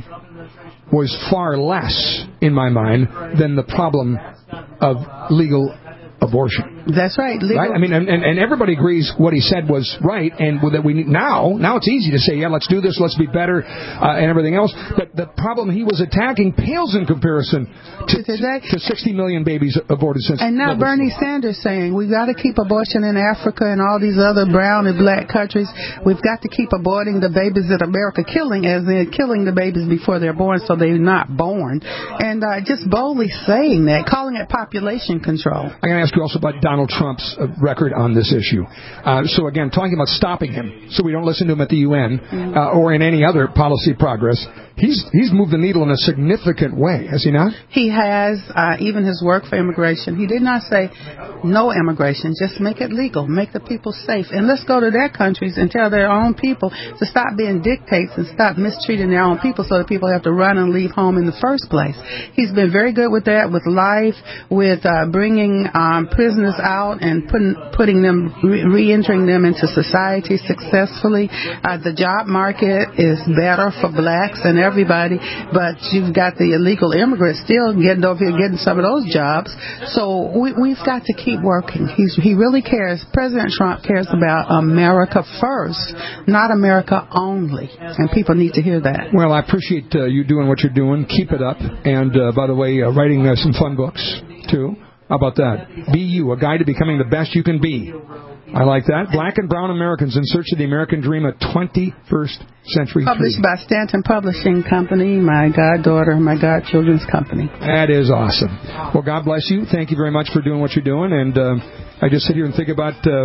Speaker 2: was far less, in my mind, than the problem of legal abortion.
Speaker 14: That's right. Legal.
Speaker 2: Right? I mean, and, and everybody agrees what he said was right, and that we need, now, now it's easy to say, yeah, let's do this, let's be better, uh, and everything else. But the problem he was attacking pales in comparison to, to, to sixty million babies aborted since.
Speaker 14: And now Bernie Sanders saying we've got to keep abortion in Africa and all these other brown and black countries. We've got to keep aborting the babies that America killing, as in killing the babies before they're born, so they're not born. And uh, just boldly saying that, calling it population control.
Speaker 2: I'm going to ask you also about Donald Trump's uh, record on this issue. Uh, so again, talking about stopping him so we don't listen to him at the U N uh, or in any other policy progress. He's he's moved the needle in a significant way, has he not?
Speaker 14: He has, uh, even his work for immigration. He did not say no immigration, just make it legal, make the people safe. And let's go to their countries and tell their own people to stop being dictates and stop mistreating their own people so that people have to run and leave home in the first place. He's been very good with that, with life, with uh, bringing um, prisoners out and putting putting them, re- re-entering them into society successfully. Uh, the job market is better for blacks and everybody, but you've got the illegal immigrants still getting over here getting some of those jobs. So we, we've got to keep working. He's, he really cares. President Trump cares about America first, not America only. And people need to hear that.
Speaker 2: Well, I appreciate uh, you doing what you're doing. Keep it up. And uh, by the way, uh, writing uh, some fun books, too. How about that? Be You, a guide to becoming the best you can be. I like that. Black and Brown Americans in Search of the American Dream, a twenty-first century
Speaker 14: Published
Speaker 2: treaty.
Speaker 14: by Stanton Publishing Company, my goddaughter, my godchildren's company.
Speaker 2: That is awesome. Well, God bless you. Thank you very much for doing what you're doing. And uh, I just sit here and think about uh,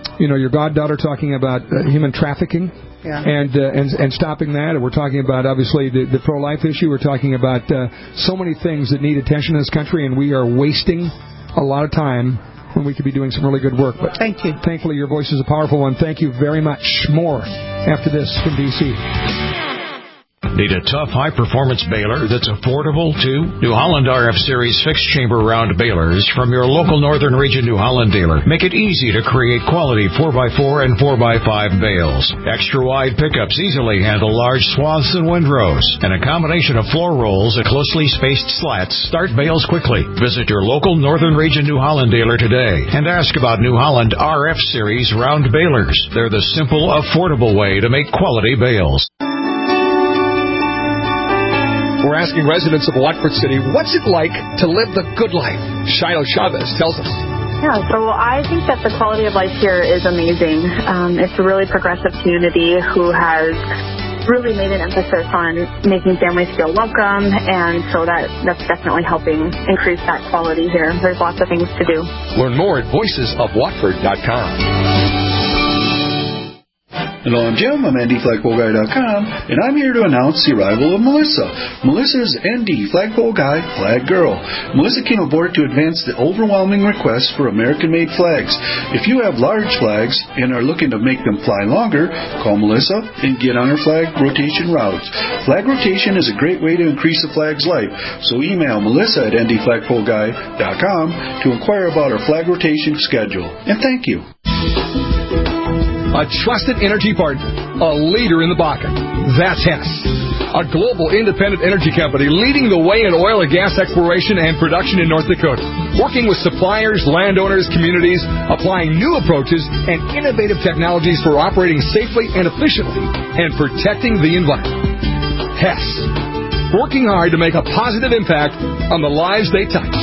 Speaker 2: you know, your goddaughter talking about uh, human trafficking.
Speaker 14: Yeah.
Speaker 2: And, uh, and and stopping that. And we're talking about, obviously, the, the pro-life issue. We're talking about uh, so many things that need attention in this country, and we are wasting a lot of time when we could be doing some really good work. But
Speaker 14: thank you.
Speaker 2: Thankfully, your voice is a powerful one. Thank you very much. More after this from D C.
Speaker 16: Need a tough, high-performance baler that's affordable, too? New Holland R F Series fixed-chamber round balers from your local Northern Region New Holland dealer make it easy to create quality four by four and four by five bales. Extra-wide pickups easily handle large swaths and windrows. And a combination of floor rolls and closely spaced slats start bales quickly. Visit your local Northern Region New Holland dealer today and ask about New Holland R F Series round balers. They're the simple, affordable way to make quality bales.
Speaker 10: We're asking residents of Watford City, what's it like to live the good life? Shiloh Chavez tells us.
Speaker 17: Yeah, so I think that the quality of life here is amazing. Um, it's a really progressive community who has really made an emphasis on making families feel welcome, and so that, that's definitely helping increase that quality here. There's lots of things to do.
Speaker 10: Learn more at voices of watford dot com.
Speaker 18: Hello, I'm Jim. I'm N D Flagpole Guy dot com, and I'm here to announce the arrival of Melissa. Melissa's N D Flagpole Guy, Flag Girl. Melissa came aboard to advance the overwhelming request for American-made flags. If you have large flags and are looking to make them fly longer, call Melissa and get on her flag rotation routes. Flag rotation is a great way to increase the flag's life, so email Melissa at N D Flagpole Guy dot com to inquire about our flag rotation schedule. And thank you.
Speaker 10: A trusted energy partner, a leader in the Bakken. That's Hess, a global independent energy company leading the way in oil and gas exploration and production in North Dakota, working with suppliers, landowners, communities, applying new approaches and innovative technologies for operating safely and efficiently and protecting the environment. Hess, working hard to make a positive impact on the lives they touch.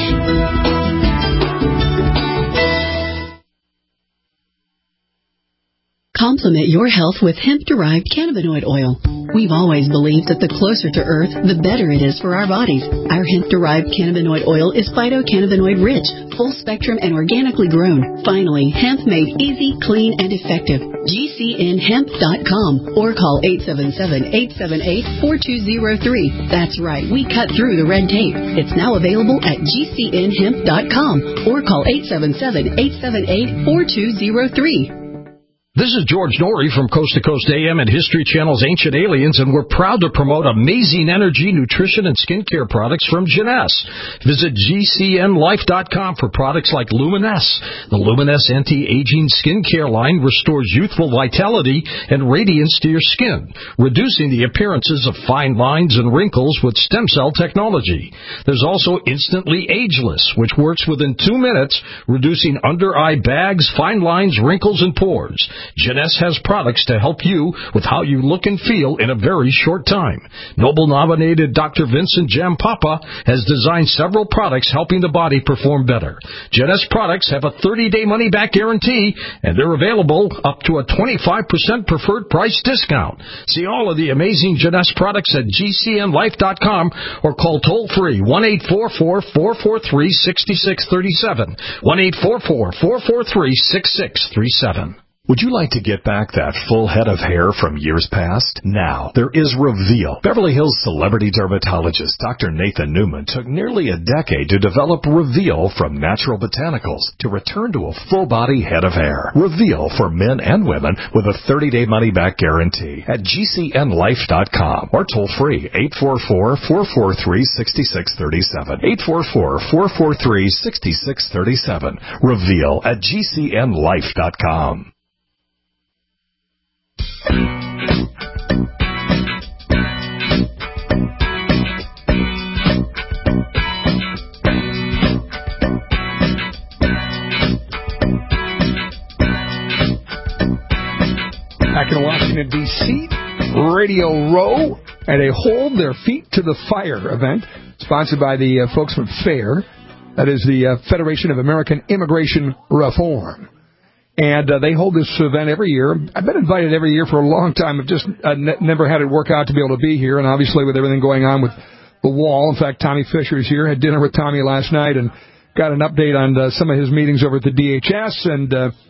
Speaker 19: Complement your health with hemp-derived cannabinoid oil. We've always believed that the closer to Earth, the better it is for our bodies. Our hemp-derived cannabinoid oil is phytocannabinoid-rich, full-spectrum, and organically grown. Finally, hemp made easy, clean, and effective. G C N hemp dot com or call eight seven seven, eight seven eight, four two zero three. That's right, we cut through the red tape. It's now available at G C N hemp dot com or call eight seven seven, eight seven eight, four two zero three.
Speaker 20: This is George Norrie from Coast to Coast A M and History Channel's Ancient Aliens, and we're proud to promote amazing energy, nutrition, and skincare products from Jeunesse. Visit G C N life dot com for products like Luminesse. The Luminesse anti-aging skincare line restores youthful vitality and radiance to your skin, reducing the appearances of fine lines and wrinkles with stem cell technology. There's also Instantly Ageless, which works within two minutes, reducing under-eye bags, fine lines, wrinkles, and pores. Jeunesse has products to help you with how you look and feel in a very short time. Nobel-nominated Doctor Vincent Jampapa has designed several products helping the body perform better. Jeunesse products have a thirty-day money-back guarantee, and they're available up to a twenty-five percent preferred price discount. See all of the amazing Jeunesse products at G C N life dot com or call toll-free one eight four four, four four three, six six three seven, one eight four four, four four three, six six three seven.
Speaker 21: Would you like to get back that full head of hair from years past? Now, there is Reveal. Beverly Hills celebrity dermatologist Doctor Nathan Newman took nearly a decade to develop Reveal from natural botanicals to return to a full-body head of hair. Reveal for men and women with a thirty-day money-back guarantee at G C N life dot com or toll-free eight four four, four four three, six six three seven, eight four four, four four three, six six three seven. Reveal at G C N life dot com.
Speaker 2: Back in Washington, D C, Radio Row at a Hold Their Feet to the Fire event, sponsored by the uh, folks from FAIR. That is the uh, Federation of American Immigration Reform. And uh, they hold this event every year. I've been invited every year for a long time. I've just uh, ne- never had it work out to be able to be here. And obviously with everything going on with the wall. In fact, Tommy Fisher's here. Had dinner with Tommy last night and got an update on uh, some of his meetings over at the D H S. And uh,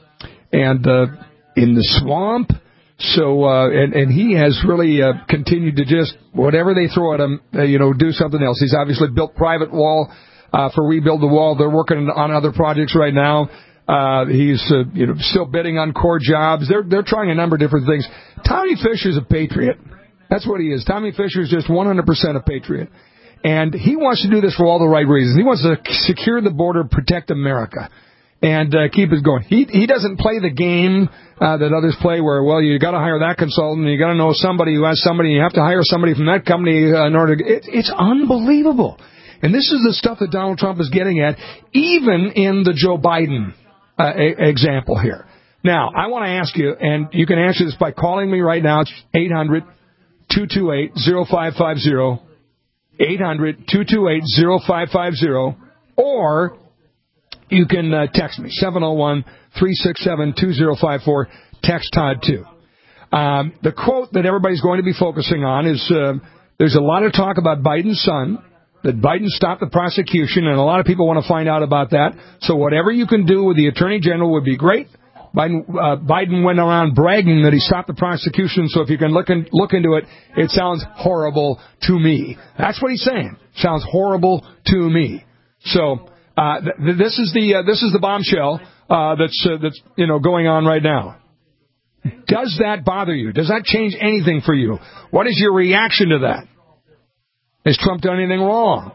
Speaker 2: and uh, in the swamp. So, uh, and, and he has really uh, continued to just, whatever they throw at him, uh, you know, do something else. He's obviously built private wall uh, for Rebuild the Wall. They're working on other projects right now. Uh, he's, uh, you know, still bidding on core jobs. They're, they're trying a number of different things. Tommy Fisher's a patriot. That's what he is. Tommy Fisher's just one hundred percent a patriot. And he wants to do this for all the right reasons. He wants to secure the border, protect America, and uh, keep it going. He he doesn't play the game uh, that others play where, well, you got to hire that consultant, you got to know somebody who has somebody, you have to hire somebody from that company uh, in order to... It, it's unbelievable. And this is the stuff that Donald Trump is getting at, even in the Joe Biden uh, a- example here. Now, I want to ask you, and you can answer this by calling me right now. It's eight hundred two two eight oh five five oh, eight hundred two two eight oh five five oh, or you can uh, text me, seven oh one three six seven two oh five four, text Todd too. Um, the quote that everybody's going to be focusing on is, uh, there's a lot of talk about Biden's son, that Biden stopped the prosecution, and a lot of people want to find out about that. So whatever you can do with the Attorney General would be great. Biden, uh, Biden went around bragging that he stopped the prosecution, so if you can look, in, look into it, it sounds horrible to me. That's what he's saying. Sounds horrible to me. So uh, th- this is the uh, this is the bombshell uh, that's uh, that's you know going on right now. Does that bother you? Does that change anything for you? What is your reaction to that? Has Trump done anything wrong?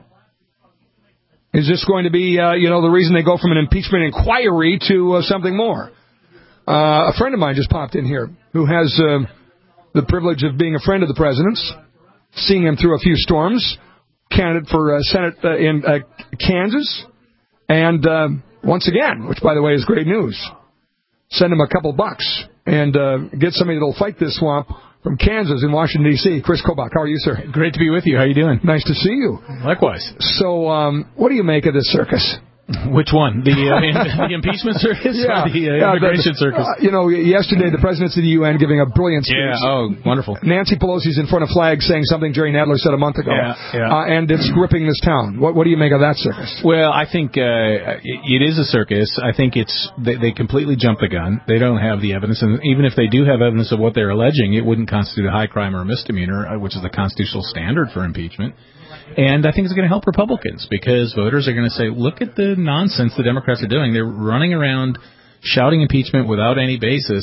Speaker 2: Is this going to be uh, you know the reason they go from an impeachment inquiry to uh, something more? Uh, a friend of mine just popped in here who has uh, the privilege of being a friend of the president's, seeing him through a few storms, candidate for uh, Senate uh, in uh, Kansas, and uh, once again, which, by the way, is great news, send him a couple bucks and uh, get somebody that will fight this swamp from Kansas in Washington, D C Chris Kobach, how are you, sir?
Speaker 3: Great to be with you. How are you doing?
Speaker 2: Nice to see you.
Speaker 3: Likewise.
Speaker 2: So um, what do you make of this circus?
Speaker 3: Which one? The uh, the impeachment circus
Speaker 2: yeah.
Speaker 3: or the uh,
Speaker 2: yeah,
Speaker 3: immigration
Speaker 2: the,
Speaker 3: circus?
Speaker 2: Uh, you know, yesterday the president's of the U N giving a brilliant speech.
Speaker 3: Yeah, oh, wonderful.
Speaker 2: Nancy Pelosi's in front of flags saying something Jerry Nadler said a month ago.
Speaker 3: Yeah, yeah.
Speaker 2: Uh, and it's gripping this town. What, what do you make of that circus?
Speaker 3: Well, I think uh, it is a circus. I think it's they, they completely jump the gun. They don't have the evidence. And even if they do have evidence of what they're alleging, it wouldn't constitute a high crime or a misdemeanor, which is the constitutional standard for impeachment. And I think it's going to help Republicans because voters are going to say, look at the nonsense the Democrats are doing. They're running around shouting impeachment without any basis.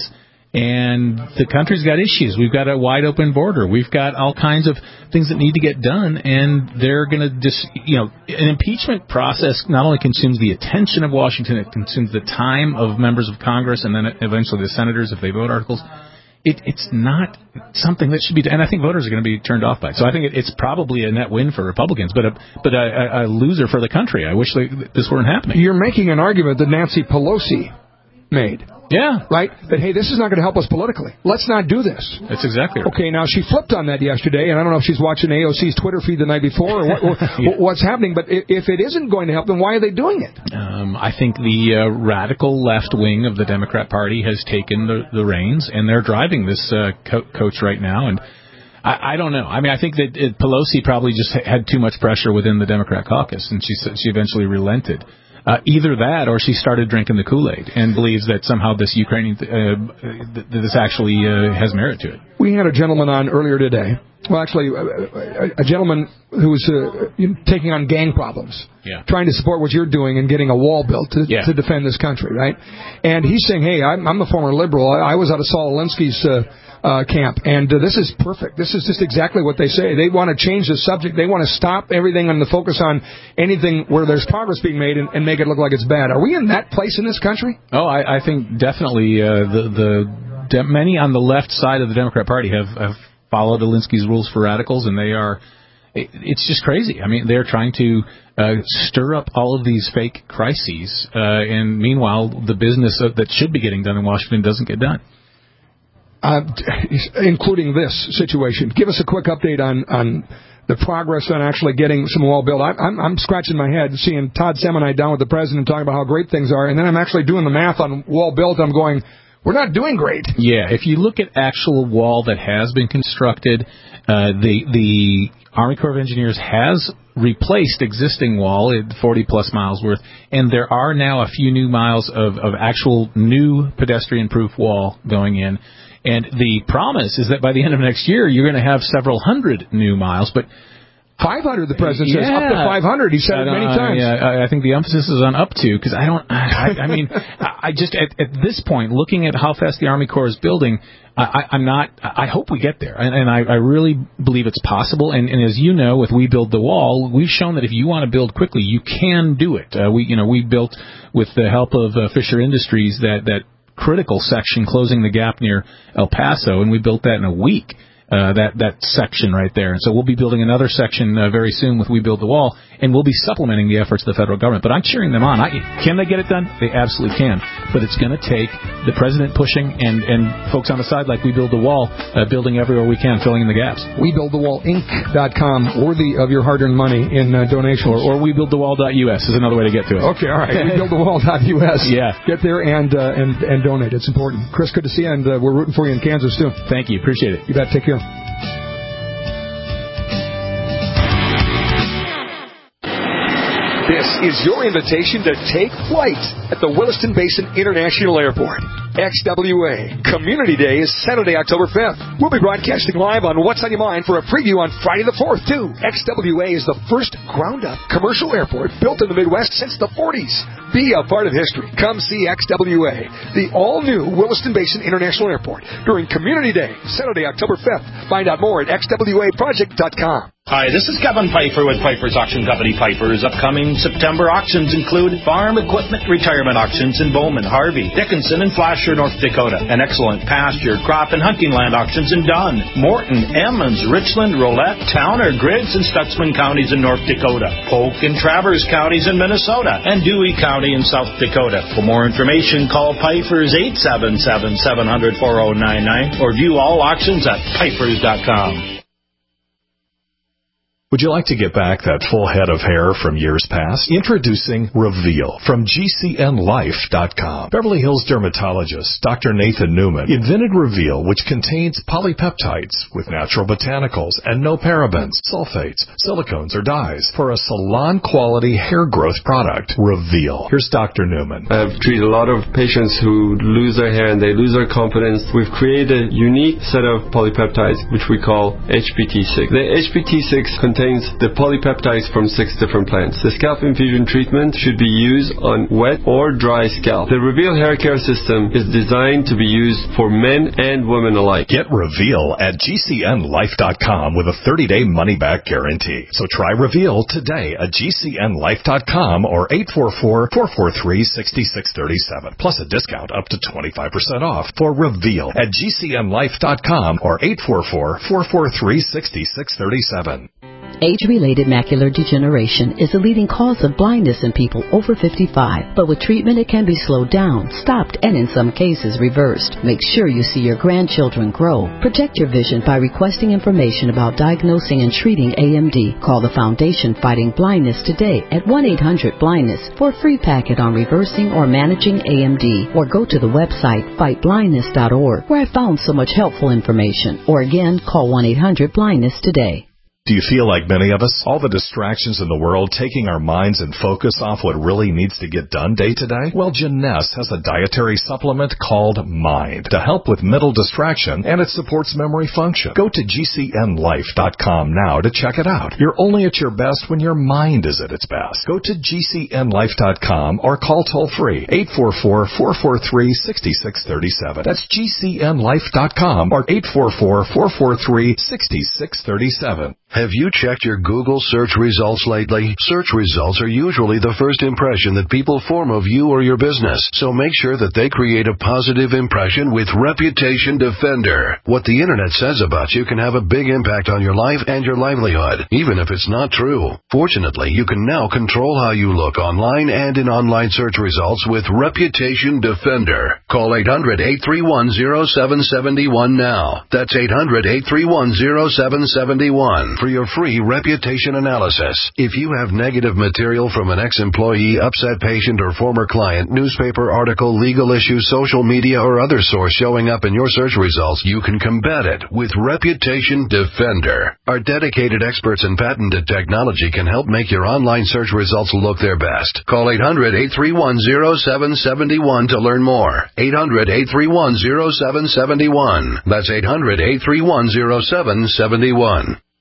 Speaker 3: And the country's got issues. We've got a wide open border. We've got all kinds of things that need to get done. And they're going to just, you know, an impeachment process not only consumes the attention of Washington, it consumes the time of members of Congress and then eventually the senators if they vote articles. It, it's not something that should be, and I think voters are going to be turned off by it. So I think it, it's probably a net win for Republicans, but a, but a, a loser for the country. I wish they, this weren't happening.
Speaker 2: You're making an argument that Nancy Pelosi made.
Speaker 3: Yeah.
Speaker 2: Right? That, hey, this is not going to help us politically. Let's not do this.
Speaker 3: That's exactly right.
Speaker 2: Okay, now she flipped on that yesterday, and I don't know if she's watching A O C's Twitter feed the night before or what, or, yeah. what's happening, but if it isn't going to help, then why are they doing it?
Speaker 3: Um, I think the uh, radical left wing of the Democrat Party has taken the, the reins, and they're driving this uh, co- coach right now, and I, I don't know. I mean, I think that it, Pelosi probably just had too much pressure within the Democrat caucus, and she she eventually relented. Uh, either that or she started drinking the Kool-Aid and believes that somehow this Ukrainian, th- uh, th- this actually uh, has merit to it.
Speaker 2: We had a gentleman on earlier today. Well, actually, a, a gentleman who was uh, taking on gang problems,
Speaker 3: yeah.
Speaker 2: trying to support what you're doing and getting a wall built to,
Speaker 3: yeah.
Speaker 2: to defend this country, right? And he's saying, hey, I'm, I'm a former liberal. I, I was out of Saul Alinsky's uh, uh, camp, and uh, this is perfect. This is just exactly what they say. They want to change the subject. They want to stop everything and the focus on anything where there's progress being made and, and make it look like it's bad. Are we in that place in this country?
Speaker 3: Oh, I, I think definitely uh, the, the de- many on the left side of the Democrat Party have, have followed Alinsky's rules for radicals, and they are, it, it's just crazy. I mean, they're trying to uh, stir up all of these fake crises, uh, and meanwhile, the business of, that should be getting done in Washington doesn't get done.
Speaker 2: Uh, including this situation. Give us a quick update on, on the progress on actually getting some wall built. I, I'm, I'm scratching my head seeing Todd Semonite down with the president talking about how great things are, and then I'm actually doing the math on wall built. I'm going, we're not doing great.
Speaker 3: Yeah, if you look at actual wall that has been constructed, uh, the the Army Corps of Engineers has replaced existing wall, forty plus miles worth, and there are now a few new miles of, of actual new pedestrian-proof wall going in. And the promise is that by the end of next year, you're going to have several hundred new miles. But
Speaker 2: five hundred, the president
Speaker 3: yeah.
Speaker 2: says, up to five hundred. He said it many times.
Speaker 3: Yeah, I think the emphasis is on up to, because I don't, I, I mean, I just, at, at this point, looking at how fast the Army Corps is building, I, I'm not, I hope we get there. And, and I, I really believe it's possible. And, and as you know, with We Build the Wall, we've shown that if you want to build quickly, you can do it. Uh, we, you know, we built with the help of uh, Fisher Industries that, that critical section closing the gap near El Paso, and we built that in a week. Uh, that that section right there. And so we'll be building another section uh, very soon with We Build the Wall, and we'll be supplementing the efforts of the federal government. But I'm cheering them on. I, can they get it done? They absolutely can. But it's going to take the president pushing and, and folks on the side like We Build the Wall, uh, building everywhere we can, filling in the gaps.
Speaker 2: We Build the Wall Inc dot com, worthy of your hard-earned money in uh, donations.
Speaker 3: Or, or We Build the Wall dot U S is another way to get to it.
Speaker 2: Okay, all right. We Build the Wall dot U S.
Speaker 3: Yeah.
Speaker 2: Get there and, uh, and, and donate. It's important. Chris, good to see you, and uh, we're rooting for you in Kansas, too.
Speaker 3: Thank you. Appreciate it.
Speaker 2: You bet. Take care. This is your invitation to take flight at the Williston Basin International Airport. X W A Community Day is Saturday, October fifth. We'll be broadcasting live on What's on Your Mind for a preview on Friday the fourth, too. X W A is the first ground-up commercial airport built in the Midwest since the forties. Be a part of history. Come see X W A, the all-new Williston Basin International Airport, during Community Day, Saturday, October fifth. Find out more at X W A project dot com.
Speaker 5: Hi, this is Kevin Pfeiffer with Pfeiffer's Auction Company. Pfeiffer's upcoming September auctions include Farm Equipment Retirement Auctions in Bowman, Harvey, Dickinson, and Flasher, North Dakota. And excellent pasture, crop, and hunting land auctions in Dunn, Morton, Emmons, Richland, Rolette, Towner, Griggs, and Stutzman counties in North Dakota. Polk and Traverse counties in Minnesota. And Dewey County in South Dakota. For more information, call Pfeiffer's eight seven seven, seven hundred, four oh nine nine or view all auctions at Pfeiffer's dot com.
Speaker 21: Would you like to get back that full head of hair from years past? Introducing Reveal from G C N Life dot com. Beverly Hills dermatologist Doctor Nathan Newman invented Reveal, which contains polypeptides with natural botanicals and no parabens, sulfates, silicones, or dyes for a salon-quality hair growth product. Reveal. Here's Doctor Newman.
Speaker 22: I've treated a lot of patients who lose their hair and they lose their confidence. We've created a unique set of polypeptides, which we call H P T six. The H P T six contains the polypeptides from six different plants. The scalp infusion treatment should be used on wet or dry scalp. The Reveal hair care system is designed to be used for men and women alike.
Speaker 21: Get Reveal at G C N Life dot com with a thirty-day money-back guarantee. So try Reveal today at G C N Life dot com or eight four four, four four three, six six three seven. Plus a discount up to twenty-five percent off for Reveal at G C N Life dot com or eight four four, four four three, six six three seven.
Speaker 23: Age-related macular degeneration is the leading cause of blindness in people over fifty-five. But with treatment, it can be slowed down, stopped, and in some cases reversed. Make sure you see your grandchildren grow. Protect your vision by requesting information about diagnosing and treating A M D. Call the Foundation Fighting Blindness today at one eight hundred blindness for a free packet on reversing or managing A M D. Or go to the website fight blindness dot org, where I found so much helpful information. Or again, call one eight hundred blindness today.
Speaker 21: Do you feel like many of us? All the distractions in the world taking our minds and focus off what really needs to get done day to day? Well, Jeunesse has a dietary supplement called Mind to help with mental distraction, and it supports memory function. Go to G C N Life dot com now to check it out. You're only at your best when your mind is at its best. Go to G C N Life dot com or call toll-free eight four four, four four three, six six three seven. That's G C N Life dot com or eight four four, four four three, six six three seven.
Speaker 24: Have you checked your Google search results lately? Search results are usually the first impression that people form of you or your business, so make sure that they create a positive impression with Reputation Defender. What the internet says about you can have a big impact on your life and your livelihood, even if it's not true. Fortunately, you can now control how you look online and in online search results with Reputation Defender. Call eight hundred, eight three one, zero seven seven one now. That's eight hundred, eight three one, zero seven seven one. for your free reputation analysis. If you have negative material from an ex-employee, upset patient, or former client, newspaper article, legal issue, social media, or other source showing up in your search results, you can combat it with Reputation Defender. Our dedicated experts in patented technology can help make your online search results look their best. Call eight hundred, eight three one, zero seven seven one to learn more. eight hundred, eight three one, zero seven seven one. That's eight hundred, eight three one, zero seven seven one.